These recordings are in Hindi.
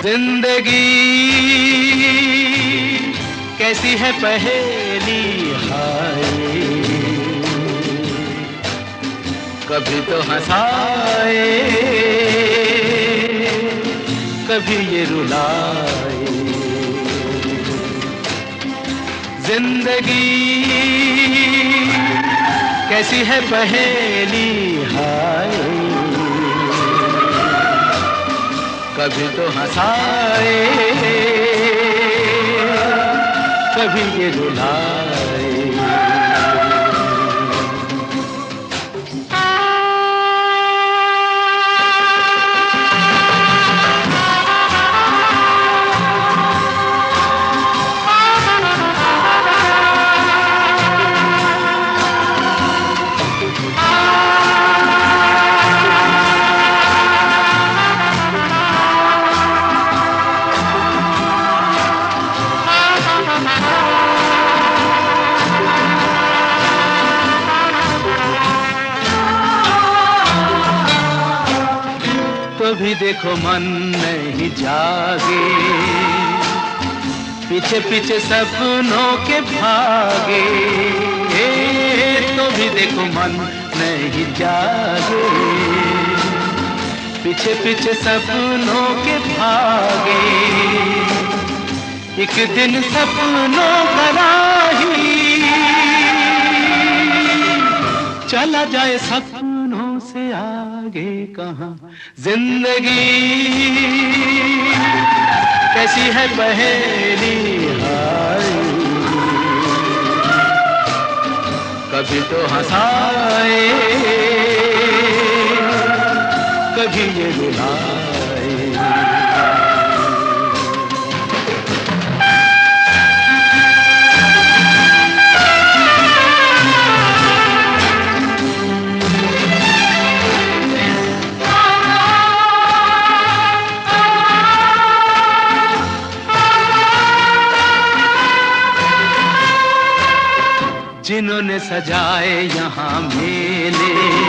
जिंदगी कैसी है पहेली हाय, कभी तो हंसाए कभी ये रुलाए। जिंदगी कैसी है पहेली हाय, कभी तो हंसाए कभी ये रुलाए। तो भी देखो मन नहीं जागे, पीछे पीछे सपनों के भागे। तो भी देखो मन नहीं जागे, पीछे पीछे सपनों के भागे। एक दिन सपनों का राही चला जाए सपनों से आगे कहाँ। जिंदगी कैसी है पहेली हाय, कभी तो हंसाए कभी ये रुलाए। जिन्होंने सजाए यहाँ मेले,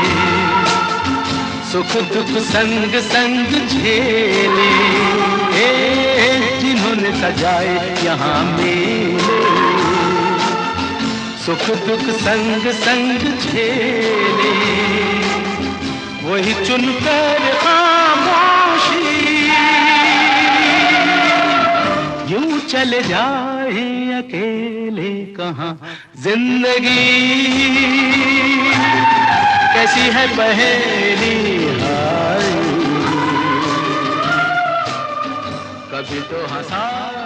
सुख दुख संग संग झेले। जिन्होंने सजाए यहाँ मेले, सुख दुख संग संग झेले। वही चुनकर खामोशी यूं चले जाए अकेले कहाँ। जिंदगी कैसी है पहेली हाय, कभी तो हंसा